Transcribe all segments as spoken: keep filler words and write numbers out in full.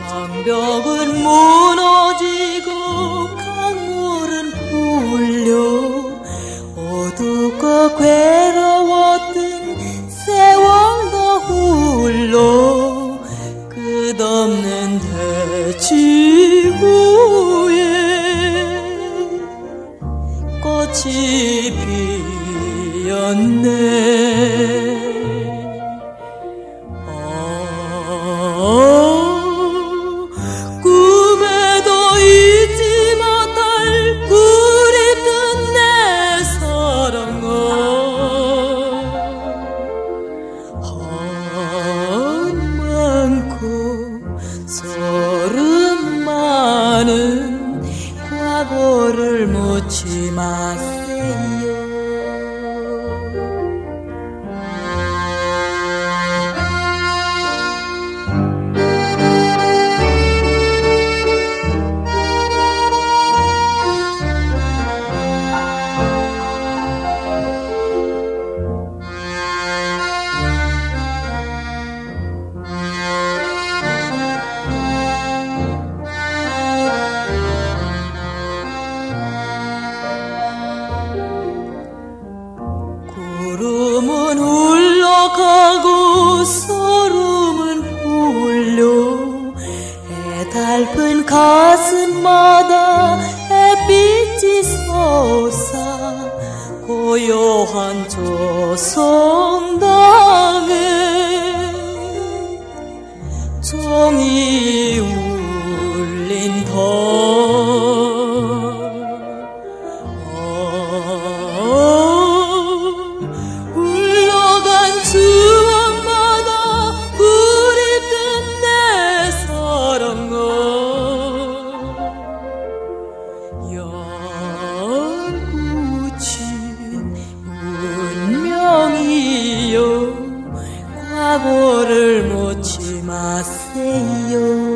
장벽은 무너지고 강물은 불려 어둡고 괴로웠던 세월도 훌러 끝없는 대지구에 꽃이 피었네. 과거를 묻지 마세요. 구름은 흘러가고 소름은 불려 해달픈 가슴마다 햇빛이 솟아 고요한 조성당에 종이 울린 더 추억마다 그립던 내 사랑아 열붙인 운명이여 과거를 묻지 마세요.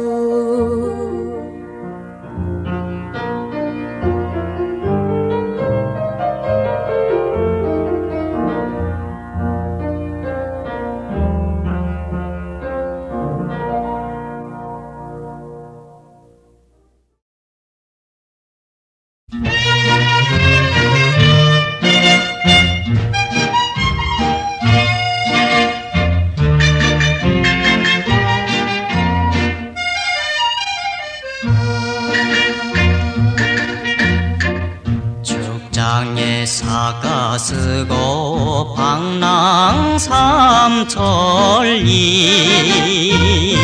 죽장에 사가 쓰고 방랑 삼천리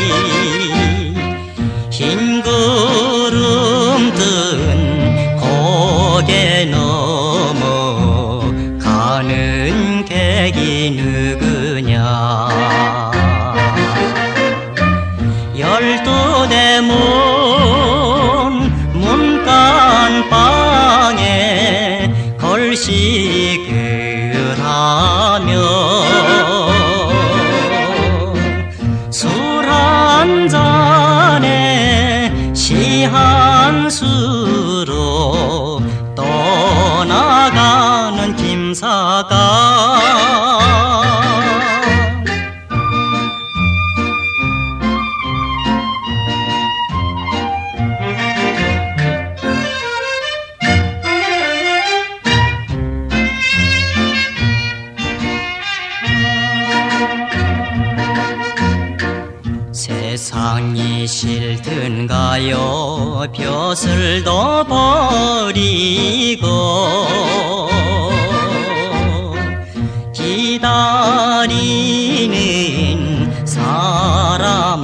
흰 구름 뜬 고개 넘어 가는 객이 누구냐. 열두 대문 문간방에 걸식을 하며 술 한 잔에 시 한 수로 떠나가는 김사가 세상이 싫든가요. 벼슬도 버리고 기다리는 사람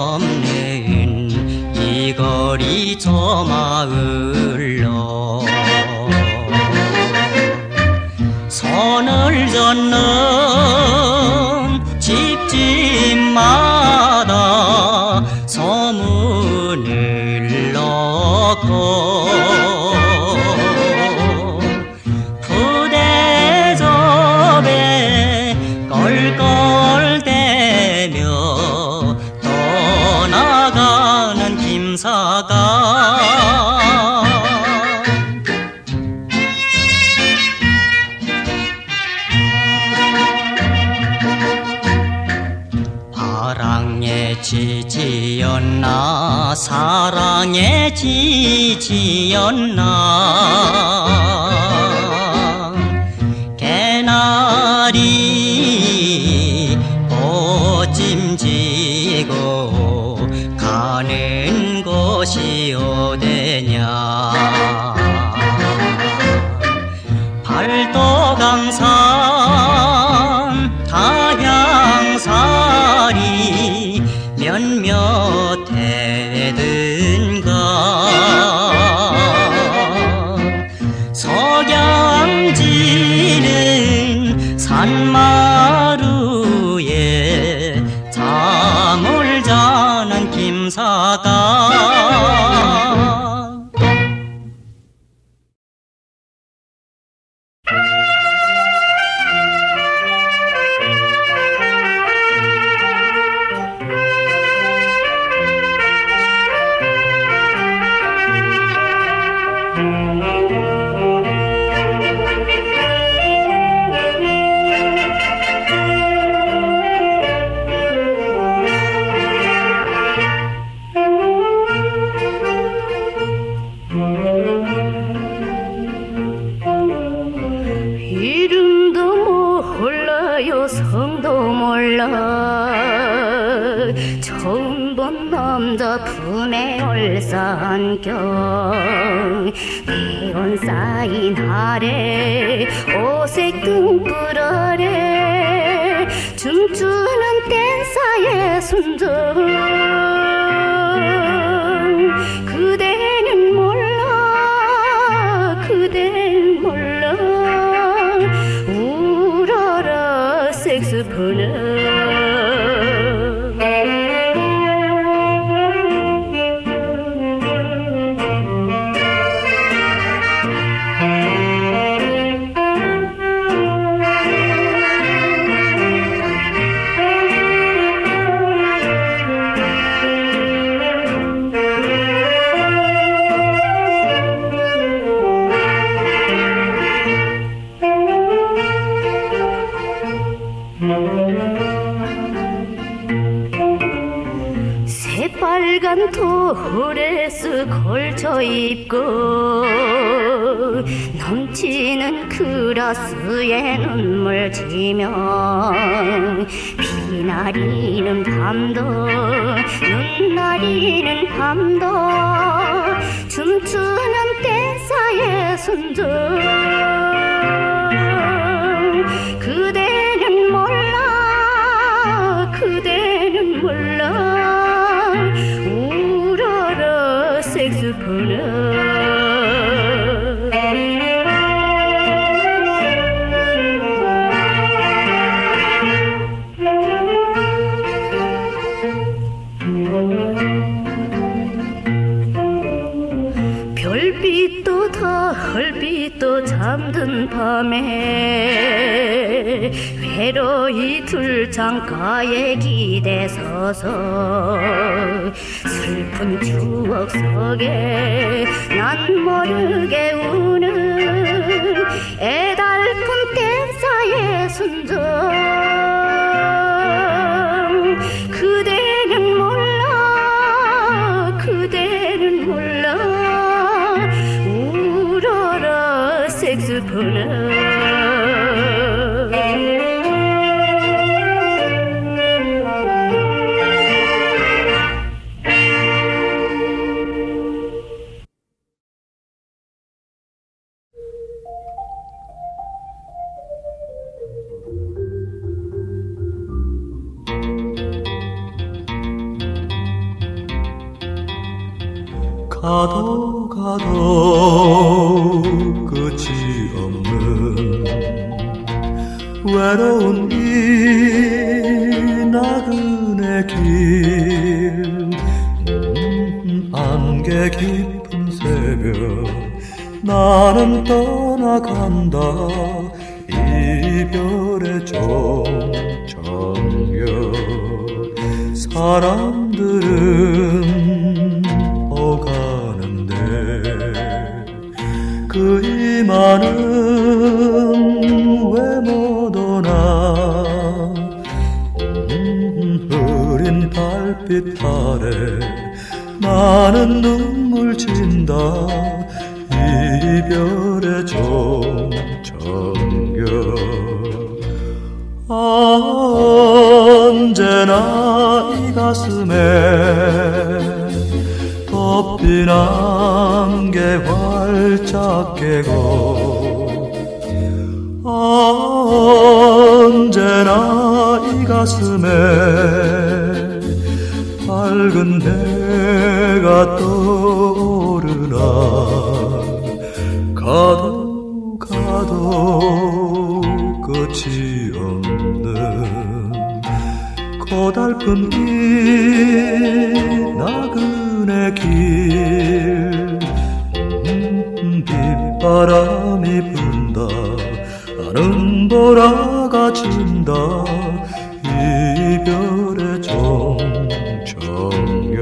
없는 이 거리 저 마을로 선을 젓는 집집마다 소문을 넣고 부대접에 껄껄대며 떠나가는 김사가 바랑에 지쳐 지지였나 사랑에 지지였나 개나리 꽃짐지고 가는 곳이 어디냐 팔도강산 다향살이 몇몇 해든가 석양지는 산마루에 잠을 자는 김사가 처음 본 남자 품에 얼싸안경 대원 쌓인 아래 오색 등불 아래 춤추는 댄사의 순정 그대는 몰라 그대는 몰라 울어라 색소폰은 새빨간 토레스 걸쳐 입고 넘치는 그라스에 눈물 지며 비 내리는 밤도 눈 내리는 밤도 춤추는 댄사의 순정 그대는 몰라 그대는 몰라 울어라 색소폰은 별빛도 다 헐빛도 잠든 밤에 외로이 들창가에 기대서서 슬픈 추억 속에 난 모르게 우는 애달픈 댄사의 순정 그대는 몰라 그대는 몰라 울어라 색소폰은 가도 가도 끝이 없는 외로운 이 나그네 길 음, 안개 깊은 새벽 나는 떠나간다 이별의 종정역 사람들은 오가는데 그 이만은 왜 못 오나 음, 흐린 달빛 말에 나는 눈물 진다. 이별의 종정겨. 언제나 이 가슴에 덮인 안개 활짝 깨고, 언제나 이 가슴에 밝은 해가 떠오르나. 가도 가도 끝이 없는 고달픈 이 나그네 길. 음, 빗바람이 분다. 나는 보라가 진다. 이별의 종정여.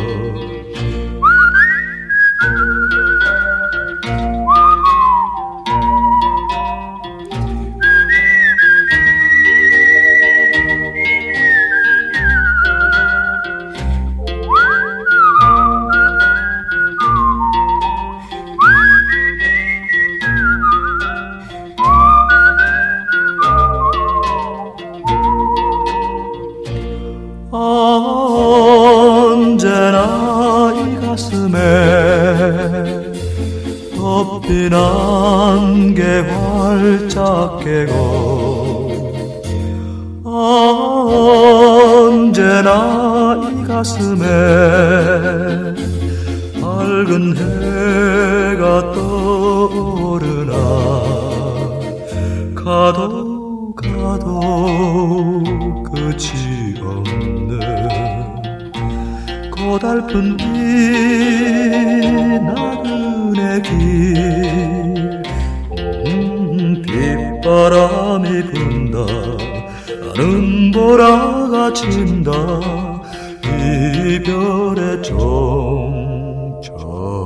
언제나 이 가슴에 덮인 안개 활짝 깨고, 언제나 이 가슴에 밝은 해가 떠오르나. 가도 가도 끝이 없는 고달픈 이 나그네 길. 음, 빗바람이 분다. 나는 보라가 진다. 이별의 종정여.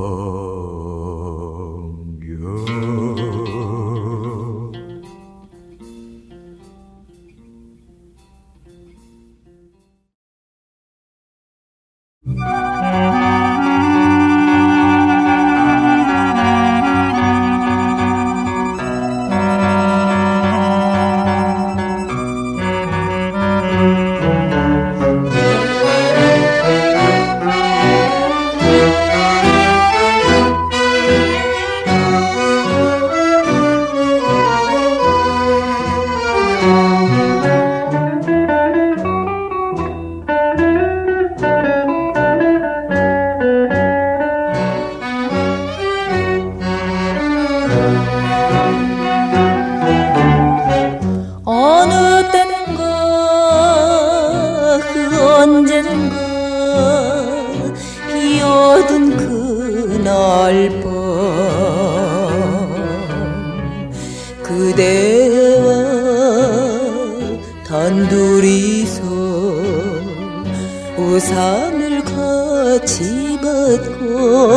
우산을 같이 받고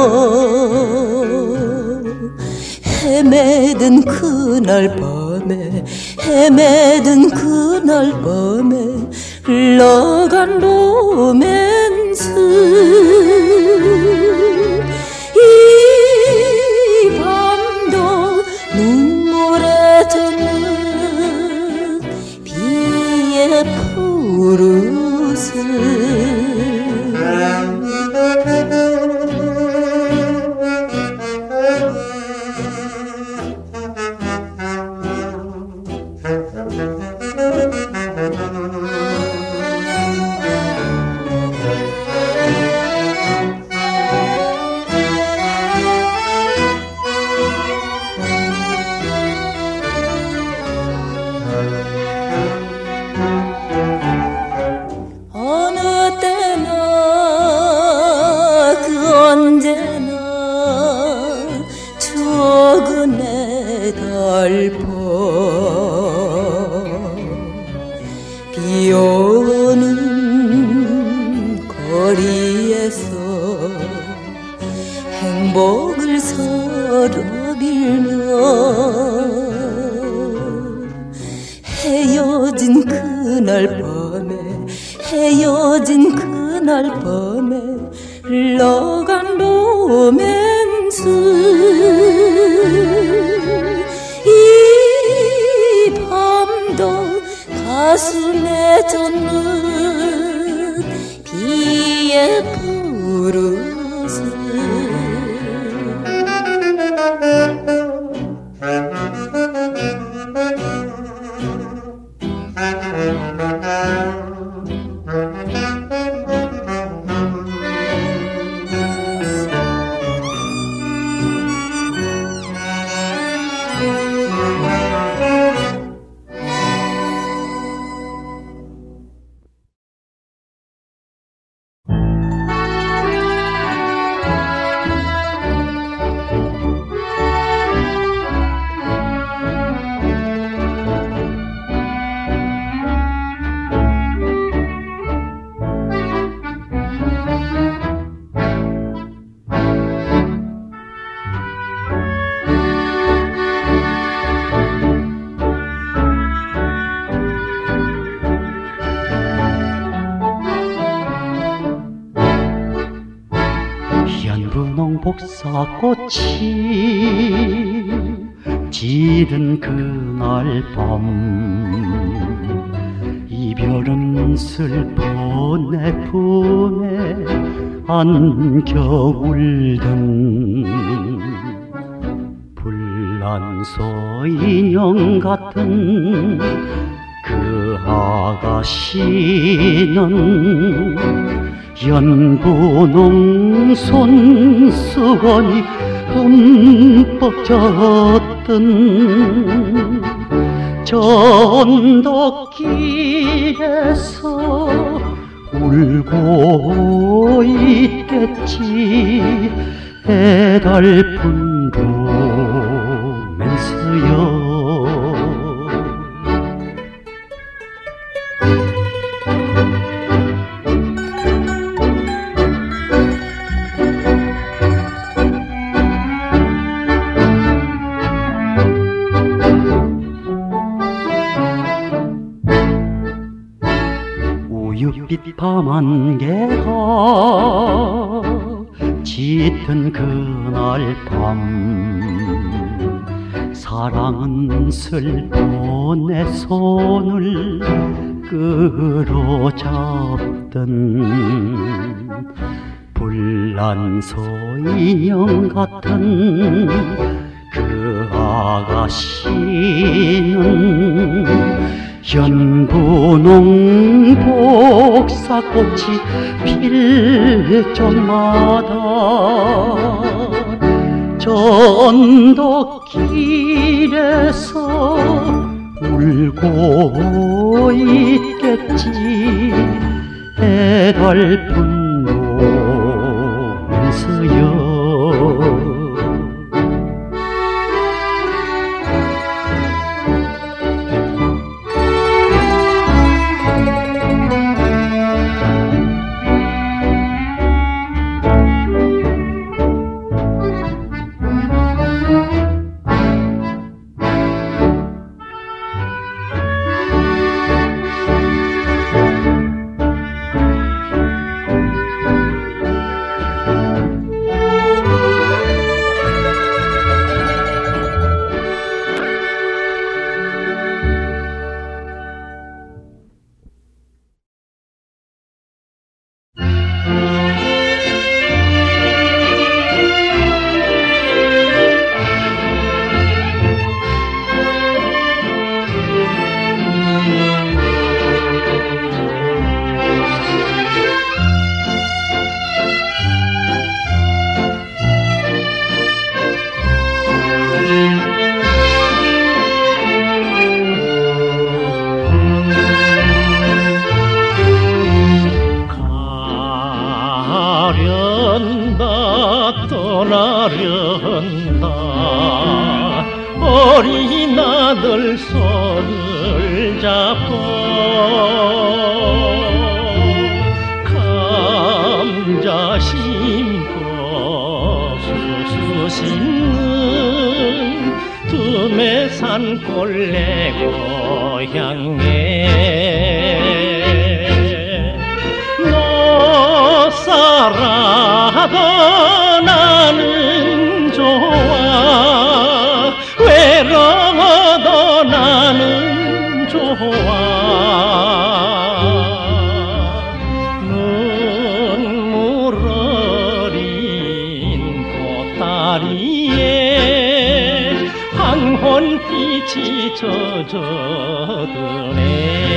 헤매든 그날 밤에 헤매든 그날 밤에 흘러간 로맨스. 이 밤도 눈물에 젖는 비의 푸르스. 비오는 거리에서 행복을 서로 빌며 헤어진 그날 밤에 헤어진 그날 그날 밤에 흘러간 로맨스 이 밤도 가슴에 젖는 비의 부르스 복사꽃이 지른 그날 밤 이별은 슬퍼 내 품에 안겨울던 불란서 인형 같은 그 아가씨는 연분홍 손수건이 흠뻑 젖던 전덕길에서 울고 있겠지 애달픈 로맨스여 우윳빛 밤안개가 짙은 그날 밤 사랑은 슬퍼 내 손을 끌어잡던 불란서 인형 같은 그 아가씨는 연분홍 복사꽃이 필 적마다 전덕길에서 울고 있겠지 애달픈 로맨스여 가련다 떠나련다 어린 아들 손을 잡고 감자 심고 수수 심는 두메산 꼴내 고향에 살아도 나는 좋아 외로워도 나는 좋아 눈물 어린 꽃다리에 황혼빛이 젖어드네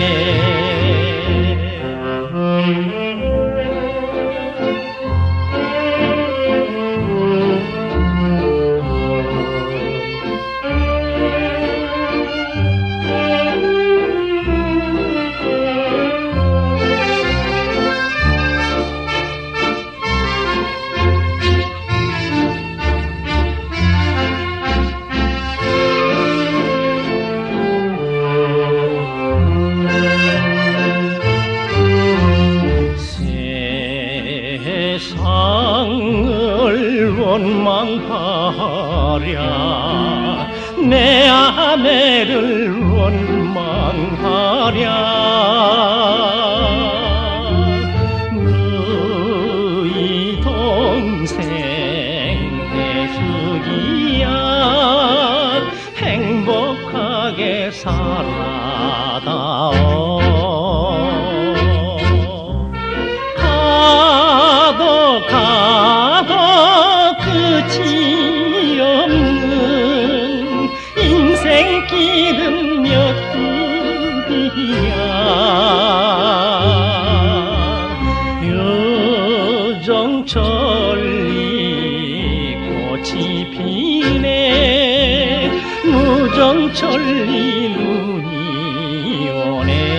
세상을 원망하랴 내 아내를 원망하랴 너희 동생 대숙이야 행복하게 살아다오 가도 끝이 없는 인생 길은 몇 급이야 요정천리 꽃이 피네 무정천리 눈이 오네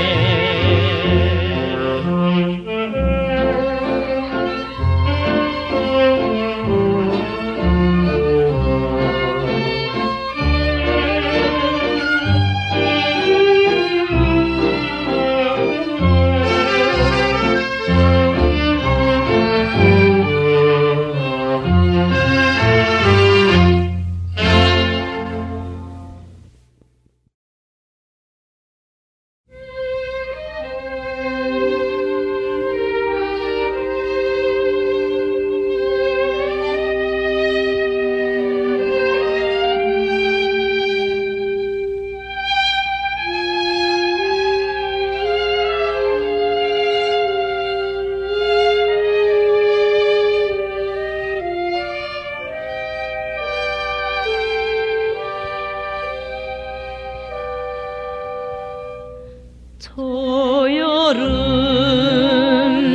초여름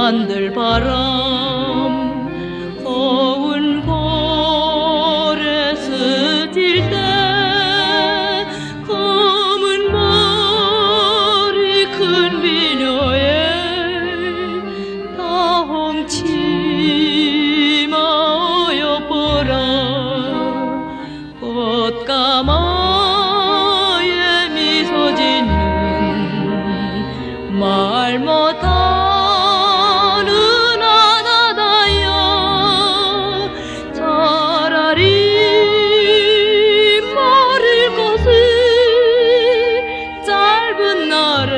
산들바람 고운 볼에 스칠 때 검은 머리 큰 비녀에 다홍치마 어여보라 꽃가마에 미소 짓는 말 못하는 아나다야 차라리 말을 것을 짧은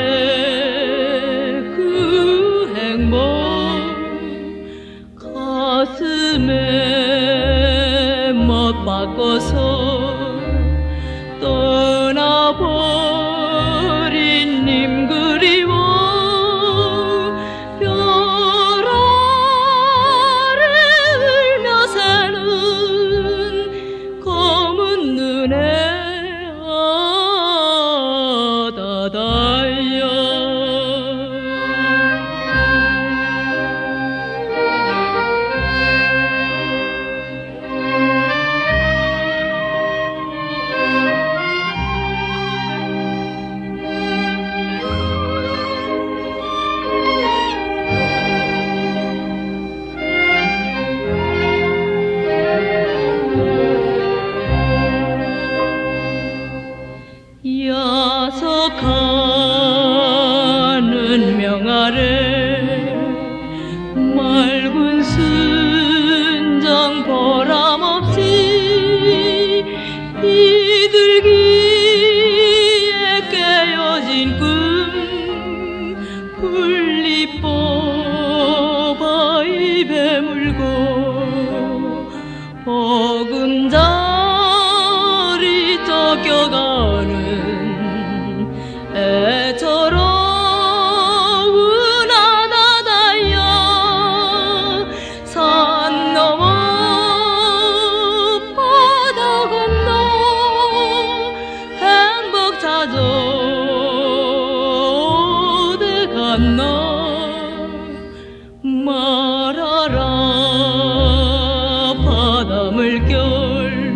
날의 그 행복 가슴에 못 박고서 떠나버린 님 그리워 별 아래 울며 사는 검은 눈의 아다다야 물고 보금자리 쫓겨가는 애처로운 아다다야. 산 넘어 바다 건너 행복 찾아 어디 갔나. 말하라 바다 물결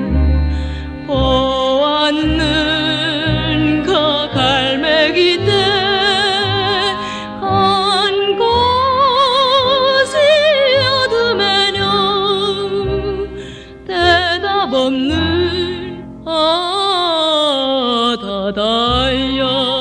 보았는가. 갈매기 때 한 곳이 어둠에냐. 대답 없는 아다다야.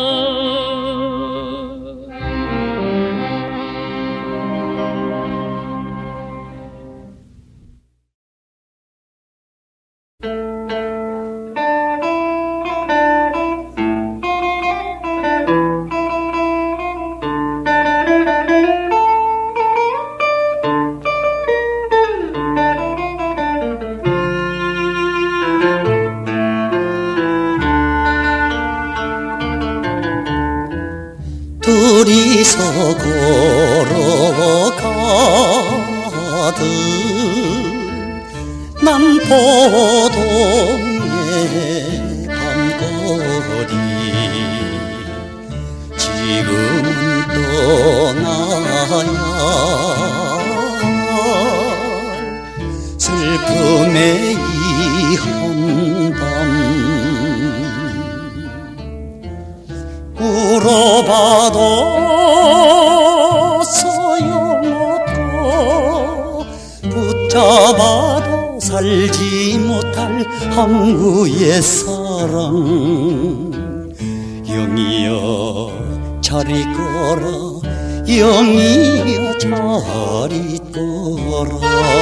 둘이서 걸어가듯 남포동의 밤거리. 지금은 떠나야 슬픔의 이 한밤. 울어봐도 소용없고 붙잡아도 살지 못할 항구의 사랑. 영이여 잘 있거라. 영이여 잘 있거라.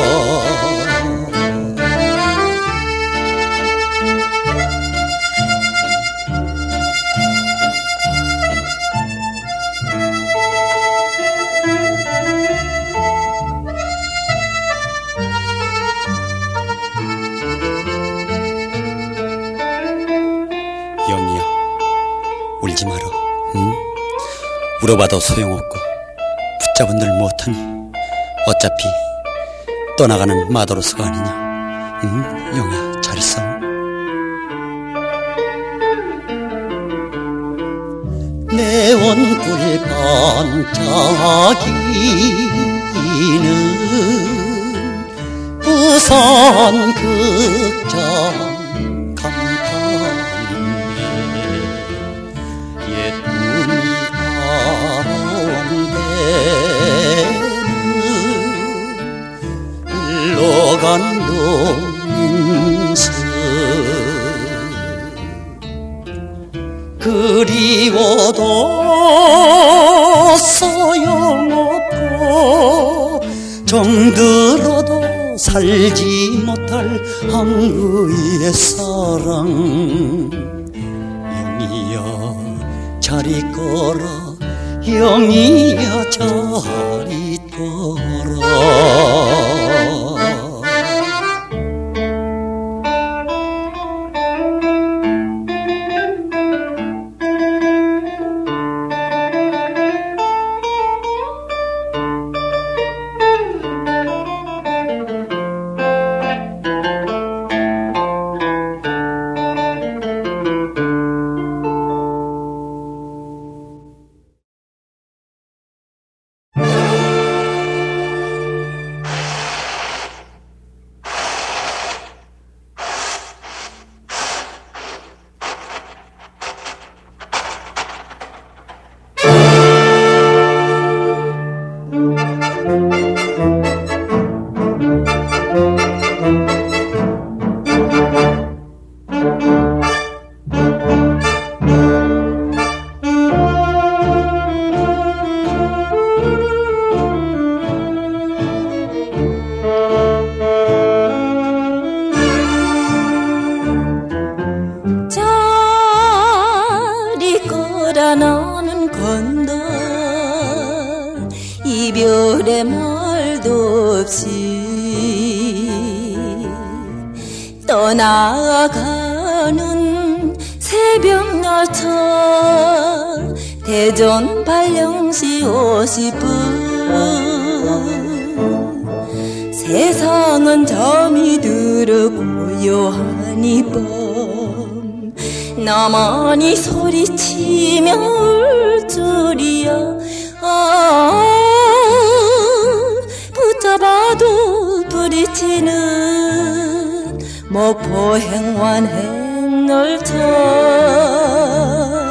영이야, 울지 마라. 응? 울어봐도 소용없고 붙잡은들 못하니 어차피 떠나가는 마도로스가 아니냐. 응? 영이야, 잘 있어. 내 원불 반짝이는 부산 극장 흘러간 농스. 그리워도 소용없고 정들어도 살지 못할 항구의 사랑. 영이야 잘 있거라. 영이야 잘 있거라. 없이 떠나가는 새벽 열차 대전 발령시 오십 분 세상은 잠이 들어 고요한 이 밤 나만이 소리치며 울 줄이야. 아, 붙잡아도 부딪히는 목포 행완 행열차.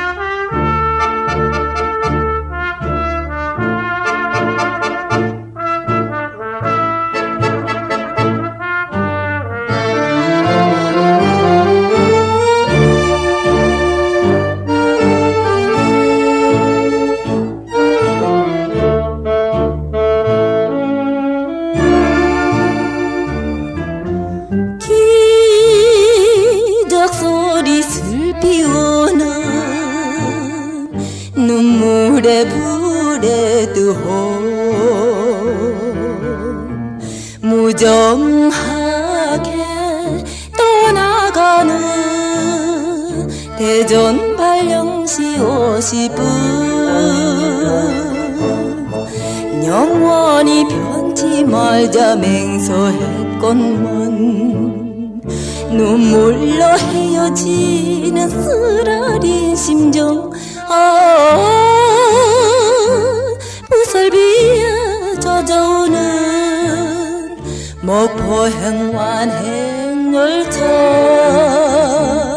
눈물에 불에 뜨호 무정하게 떠나가는 대전 발령시 오십 분 영원히 변치 말자 맹서했건만 눈물로 헤어지는 쓰라린 심정. 아, 무설비에 젖어오는 목포 행완 행열차.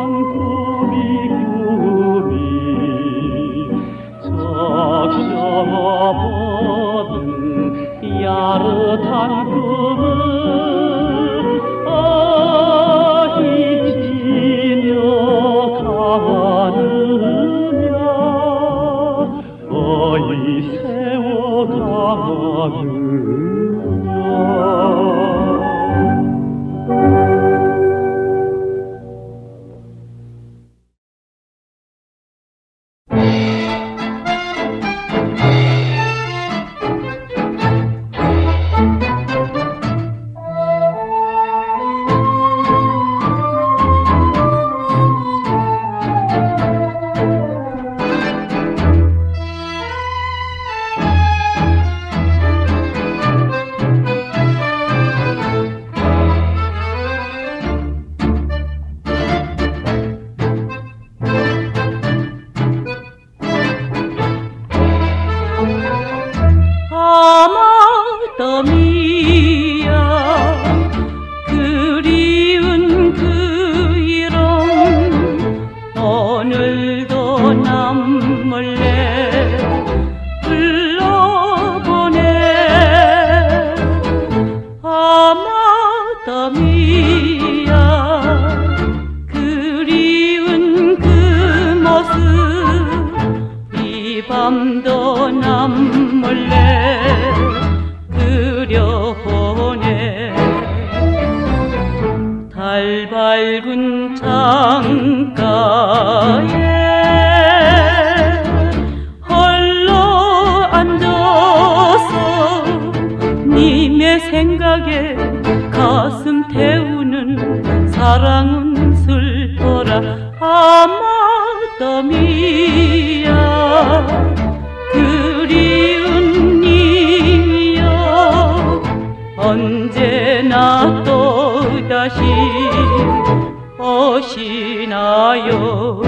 적 못한 꿈을 아히치며 가느냐 어이 세워가느냐 밤도 남몰래 그려보네 달 밝은 창가에 홀로 앉아서 님의 생각에 가슴 태우는 사랑은 슬퍼라 아마더미야 그리운 님이여 언제나 또다시 오시나요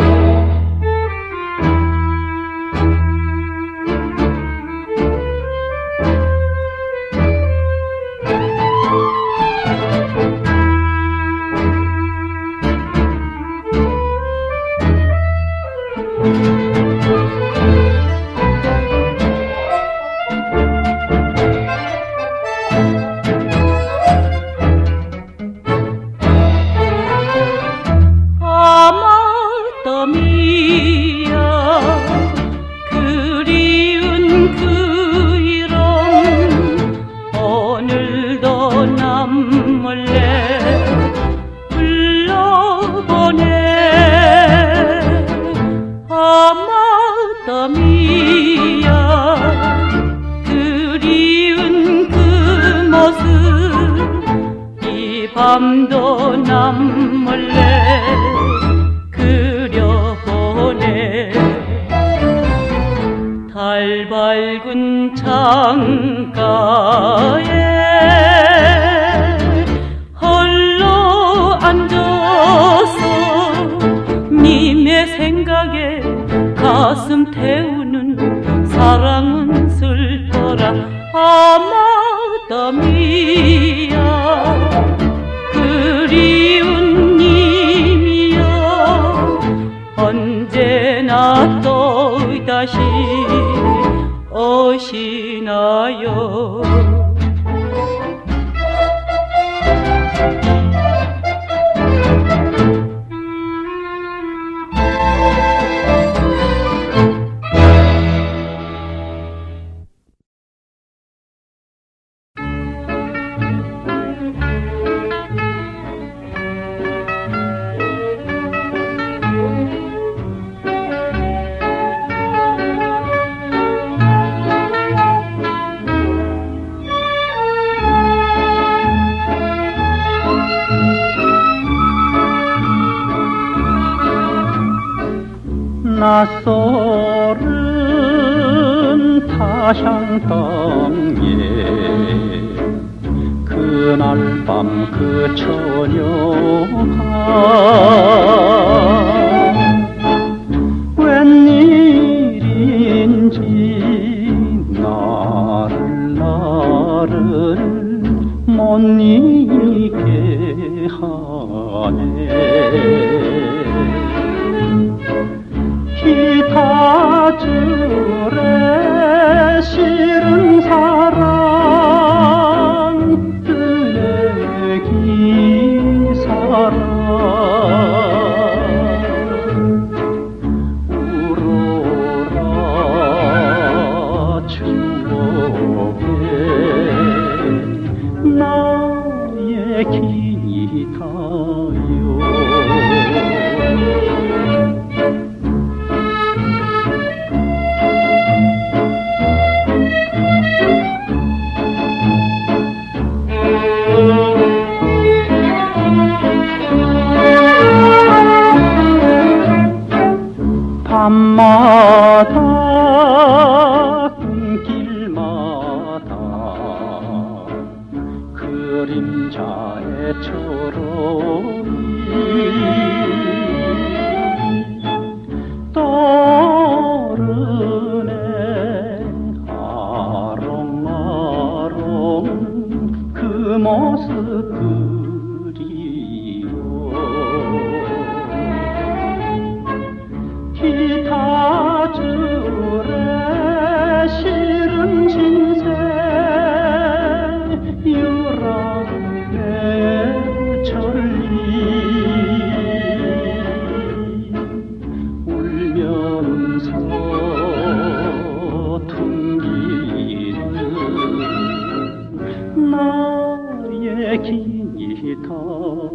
밤도 남몰래 그려보네 달 밝은 창가에 홀로 앉아서 님의 생각에 가슴 태우는 사랑은 슬퍼라 아마더미야 그리운 님이여 언제나 또다시 오시나요 낯설은 타향 땅에 그날 밤 그 처녀가 웬일인지 나를 나를 못 잊게 하네 기타줄에 실은 사랑 나의 기타요. 밤마다 길마다 그림자의 초롱이 떠오르네. 아롱아롱 그 모습 기타줄에 실은 신세 유랑의 천리 울면서 퉁기는 나의 기타요.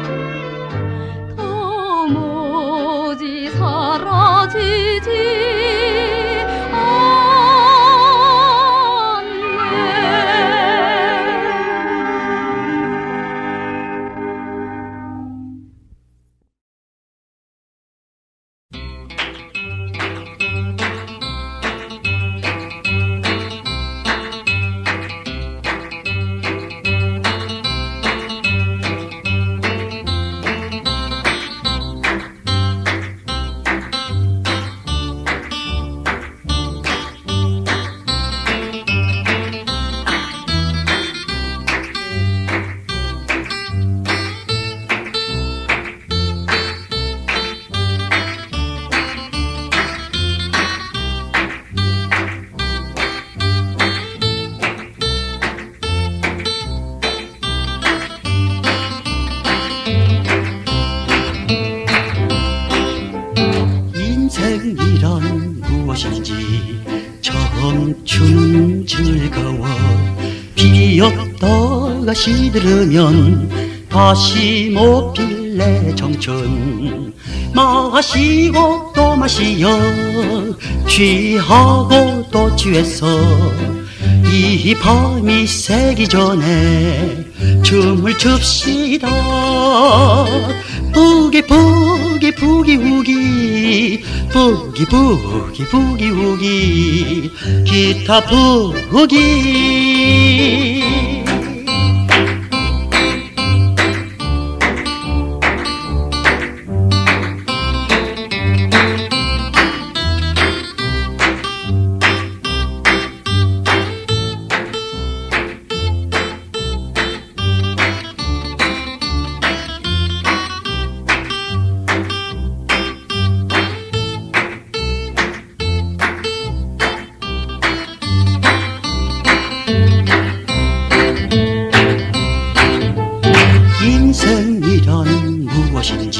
사라지지 무엇인지 청춘 즐거워 피었다가 시들으면 다시 못 필래 청춘 마시고 또 마시어 취하고 또 취해서 이 밤이 새기 전에 춤을 춥시다 부기 부기 부기 우기 부기 부기 부기 우기 기타 부기 인생이란 무엇인지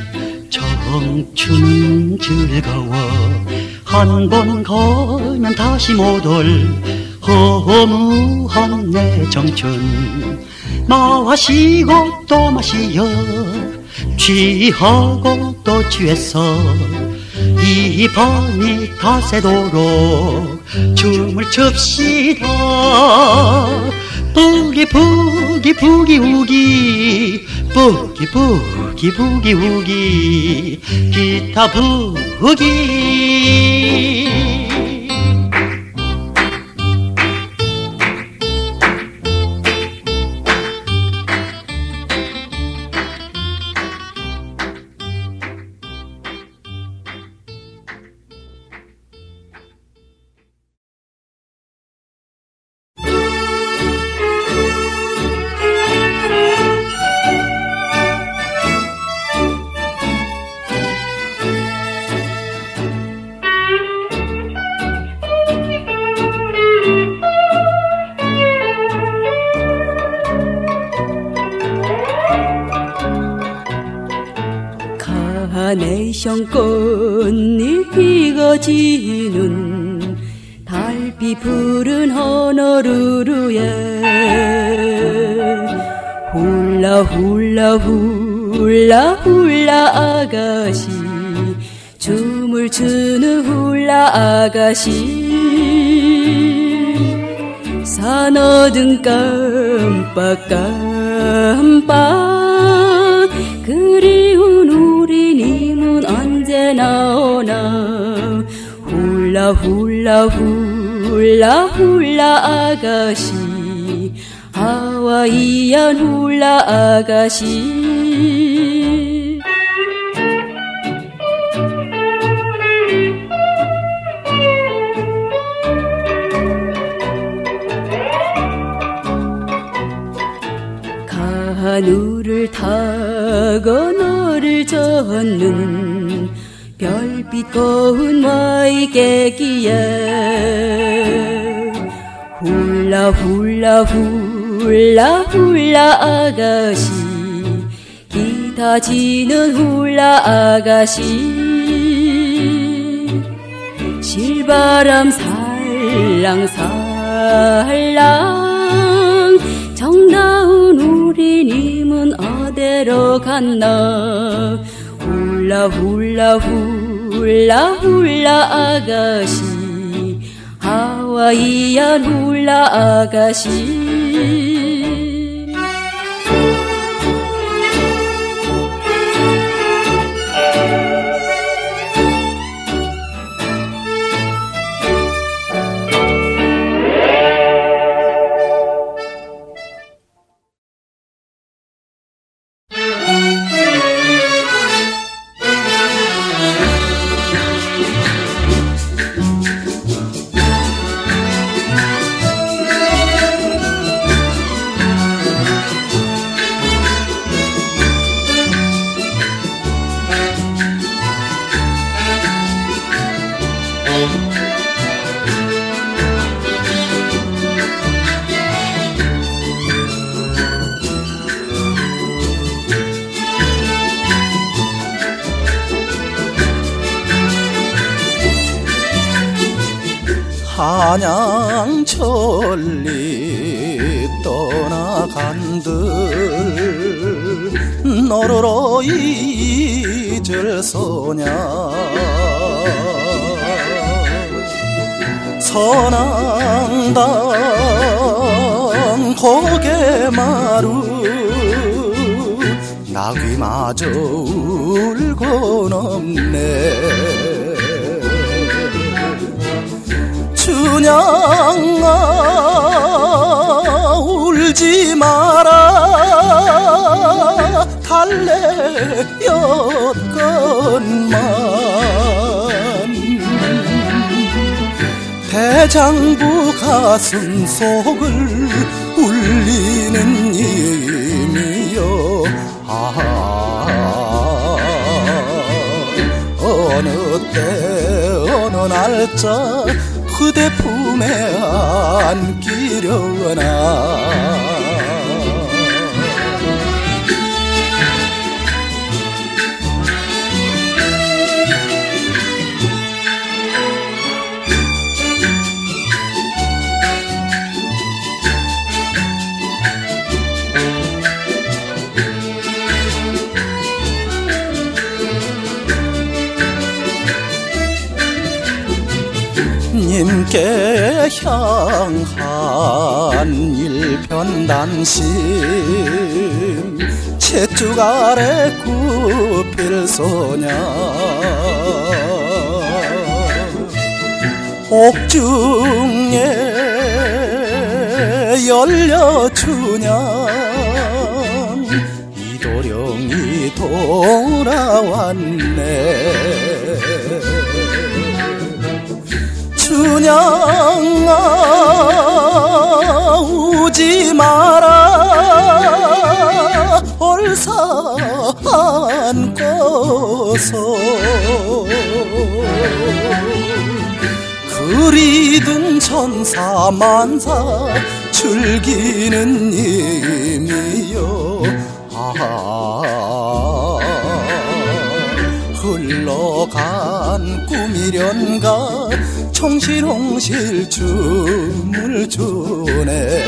청춘은 즐거워 한 번 가면 다시 못 올 허무한 내 청춘 마시고 또 마시어 취하고 또 취해서 이 밤이 다 새도록 춤을 춥시다 부기 부기 부기 우기 부기 부기 부기 우기 기타 부기 카네이션 꽃잎이 지는 달빛 푸른 호노루루에 훌라 훌라 훌라 훌라 아가씨 춤을 추는 훌라 아가씨 산어등 깜빡깜빡 그리운 우리 님은 언제 나오나 훌라 훌라 훌라 훌라 아가씨 하와이안 훌라 아가씨 하늘을 타고 너를 젓는 별빛 고운 마이개기에 훌라 훌라 훌라 훌라 아가씨 기타 치는 훌라 아가씨 실바람 살랑살랑 정다운 우리 님은 어디로 갔나 훌라 훌라 훌라 훌라 아가씨 하와이안 훌라 아가씨 한양천리 떠나간들 너르러 잊을 소냐 선앙당 고개마루 나귀마저 울고 넘네 춘향아 울지 마라 달래였건만 대장부 가슴 속을 울리는 힘이여 아 어느 때 어느 날짜 그대 품에 안기려나 님께 향한 일편단심 채쭉 아래 굽힐 소냐 옥중에 열려주냐 이도령이 돌아왔네 춘향아 우지 마라 얼싸 안고서 그리던 천사만사 즐기는 님이여 아 흘러간 꿈이련가 청실홍실 춤을 추네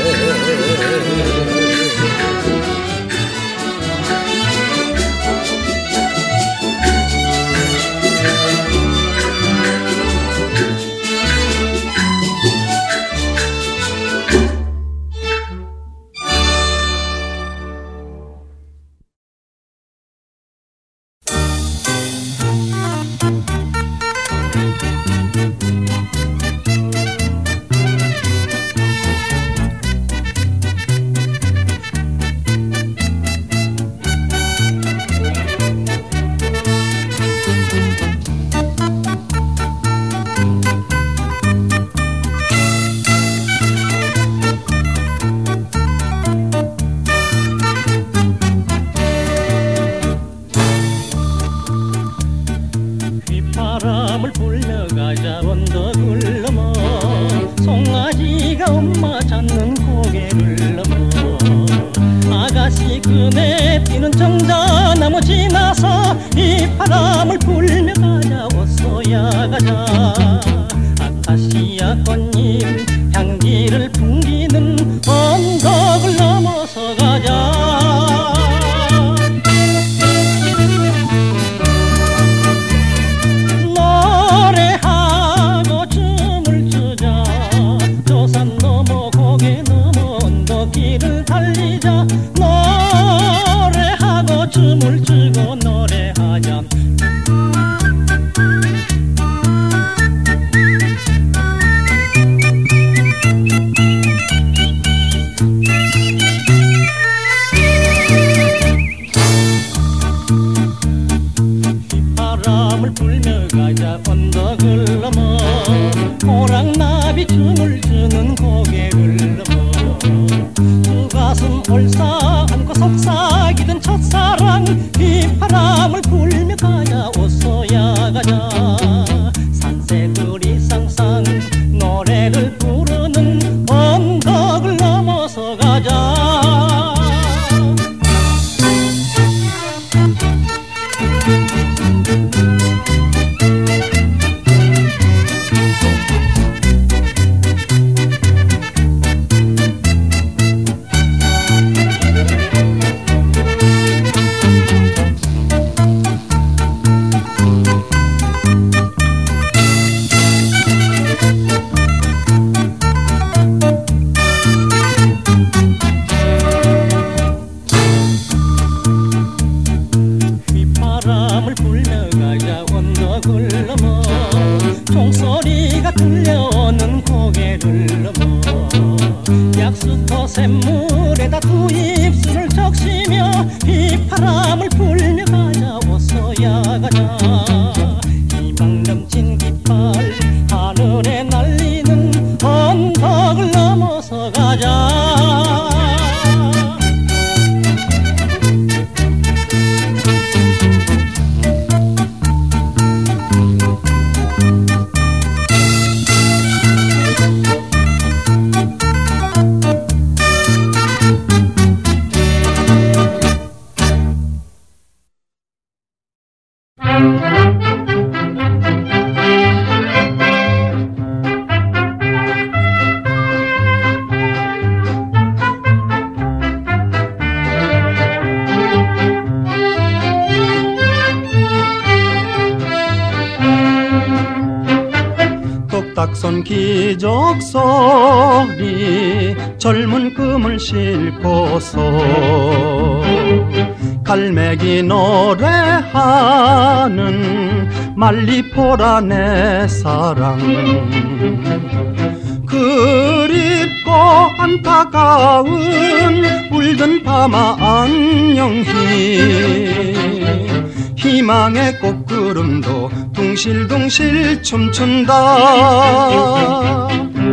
바람을 불려가자 언덕을 넘어 송아지가 엄마 찾는 고개를 넘어 아가씨 그네 뛰는 정자나무 지나서 이 바람을 불며 가자 어서야 가자 아카시아 꽃잎 향기를 풍기는 언덕을 넘어서 가자 달리자 노래하고 춤을 추고 노래하자 들려오는 고개를 넘어 약수터 샘물에다 두 입술을 적시며 휘파람을 불며 가자 어서야 가자 희망 넘친 깃발 하늘에 날리는 언덕을 넘어서 가자. 딱선 기적소리 젊은 꿈을 싣고서 갈매기 노래하는 말리포라 내 사랑 그립고 안타까운 울던 밤아 안녕히 희망의 꽃구름도 둥실둥실 춤춘다.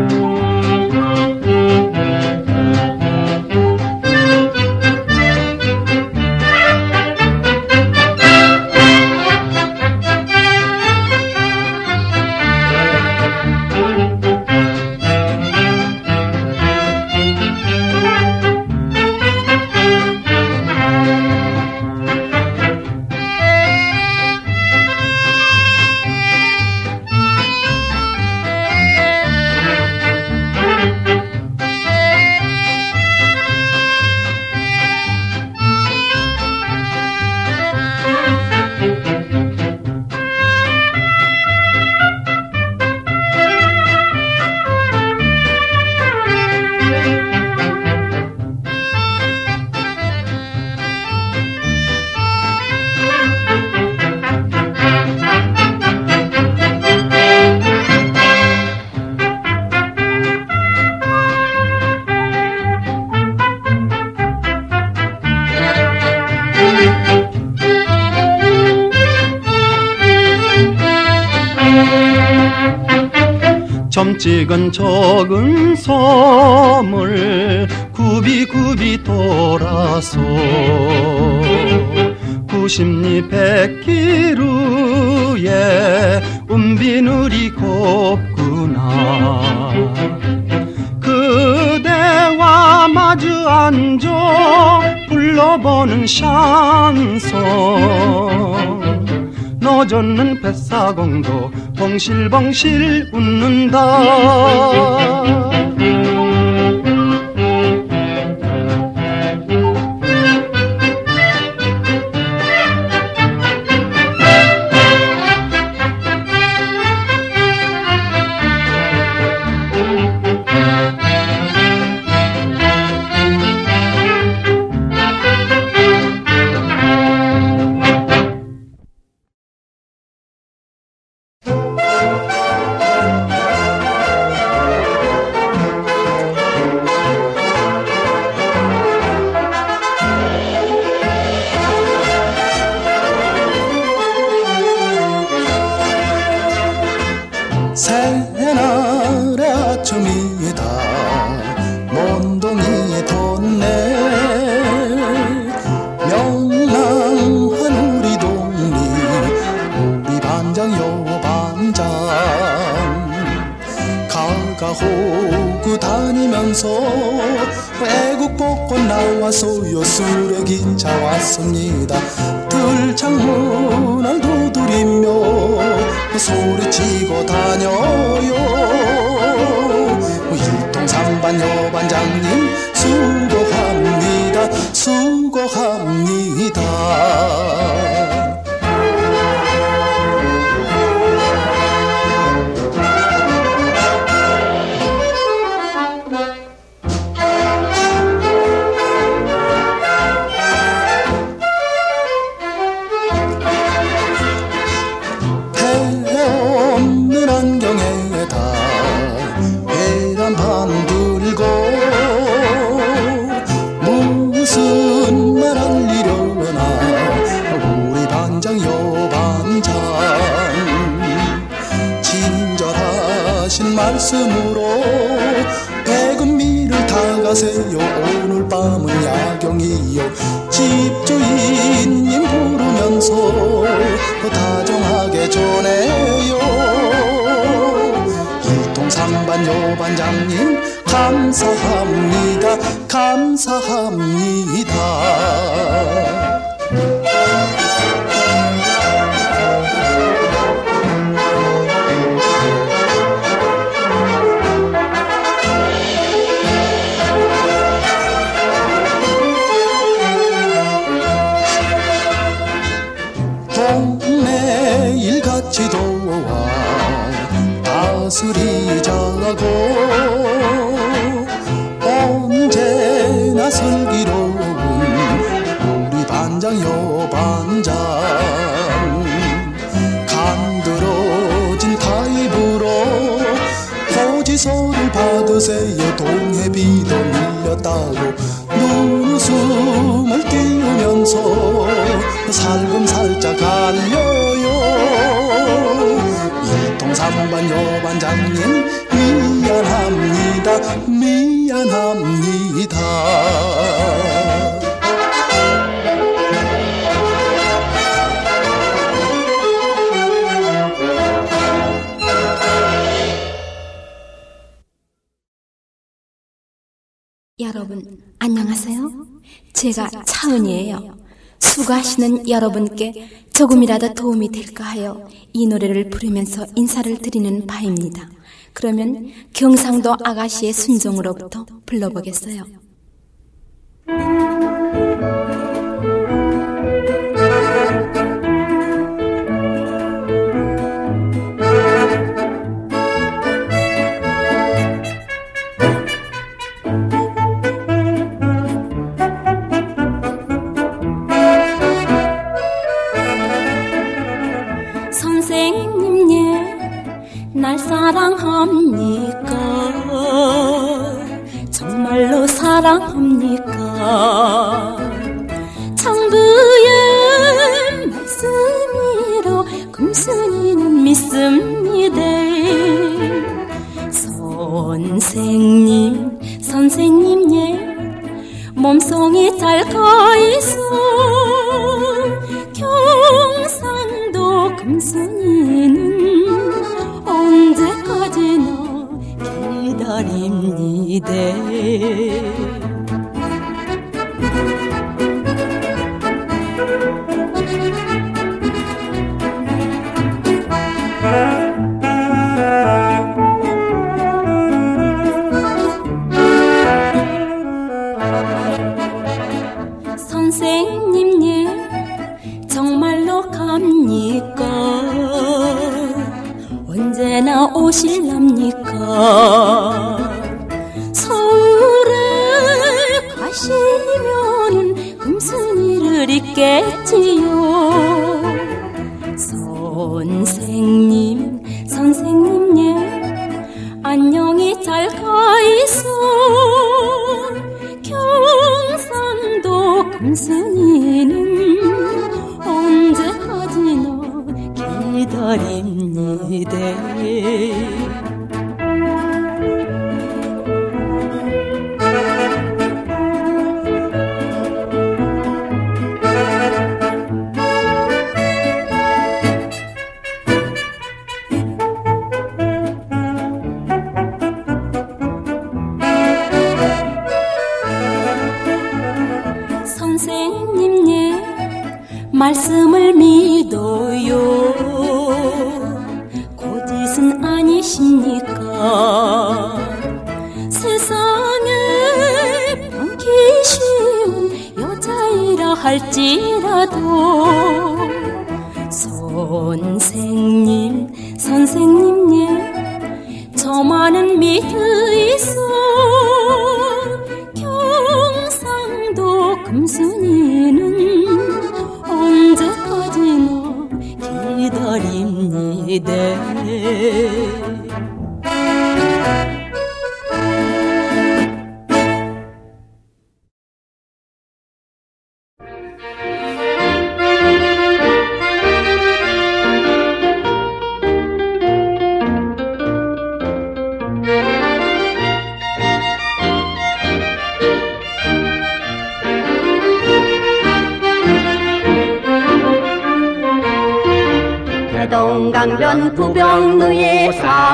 점찍은 적은 섬을 굽이굽이 돌아서 구십리 백기루에 은비누리 곱구나 그대와 마주 앉아 불러보는 샹송 너젓는 뱃사공도 봉실봉실 웃는다. 새날의 아침이다 몬동이 돋네 명랑한 우리 동리 우리 반장 요 반장 가가호구 다니면서 외국 벚꽃 나와서요 쓰레기차 왔습니다 들창문을 두드리며 소리치고 다녀요 일동삼반 여반장님 수고합니다 수고합니다 해 없는 안경에다 하신 말씀으로 백은미를 다가세요. 오늘 밤은 야경이요. 집주인님 부르면서 다정하게 전해요. 일통삼반여반장님 감사합니다. 감사합니다. 동네 일같이 도와 다스리자고 언제나 슬기로운 우리 반장 여반장 간드러진 타입으로 고지서를 받으세요. 동해비도 밀렸다고 눈웃음을 띄우면서 살금살짝 알려요. 일통삼반 여반장님 미안합니다. 미안합니다. 여러분 안녕하세요. 제가 차은이에요. 수고하시는 여러분께 조금이라도 도움이 될까 하여 이 노래를 부르면서 인사를 드리는 바입니다. 그러면 경상도 아가씨의 순종으로부터 불러보겠어요. 선생님 예, 날 사랑합니까? 정말로 사랑합니까? 창부의 말씀이로 금순이는 믿습니다. 선생님 선생님 예, 몸송이 잘 가있어. 경상도 금순이는 언제까지나 기다립니다. 선생님 예, 정말로 갑니까? 언제나 오실랍니까? 서울에 가시면은 금순이를 잊겠지요. 선생님 선생님 예, 안녕히 잘 가있어. 경상도 금순이는 언제까지나 기다립니다. 선생님 예, 말씀을 믿어요. 거짓은 아니십니까? 세상에 변기 쉬운 여자이라 할지라도 선생님 선생님 예, 저만은 믿으이소. 경상도 금순이는 언제까지나 기다립니다. 양변 부병루에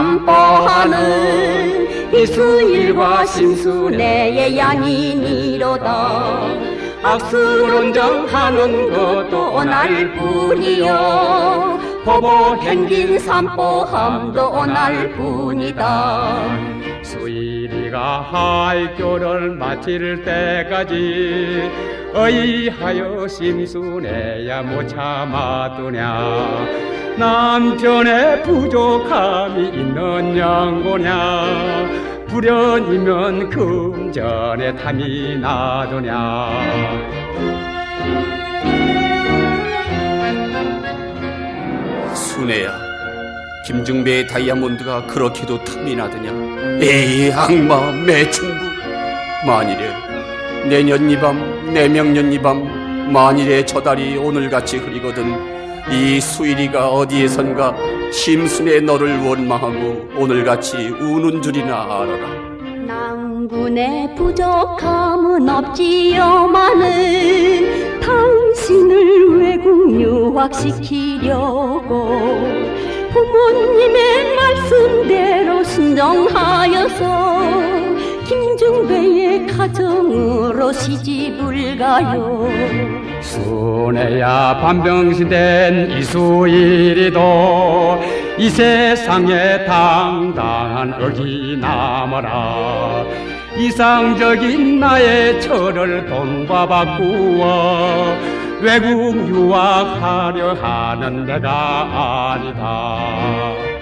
삼보하는 이수일과 심순애의 양인이로다. 악수론정하는 것도 오날 뿐이요 보보 행긴 삼보함도 오날 뿐이다. 수일이가 하이교를 마칠 때까지 어이하여 심순애야 못 참아두냐. 남편의 부족함이 있는 양고냐. 불연이면 금전에 탐이 나더냐. 순애야, 김중배의 다이아몬드가 그렇게도 탐이 나더냐. 에이 악마 매충부. 만일에 내년 이 밤 내명년 이 밤 만일에 저 달이 오늘같이 흐리거든 이 수일이가 어디에선가 심순애 너를 원망하고 오늘같이 우는 줄이나 알아라. 낭군의 부족함은 없지요마는 당신을 외국 유학시키려고 부모님의 말씀대로 순종하여서 김중배의 가정으로 시집을 가요. 순애야 반병신된 이수일이도 이 세상에 당당한 어기나무라. 이상적인 나의 철을 돈과 바꾸어 외국 유학하려 하는 내가 아니다.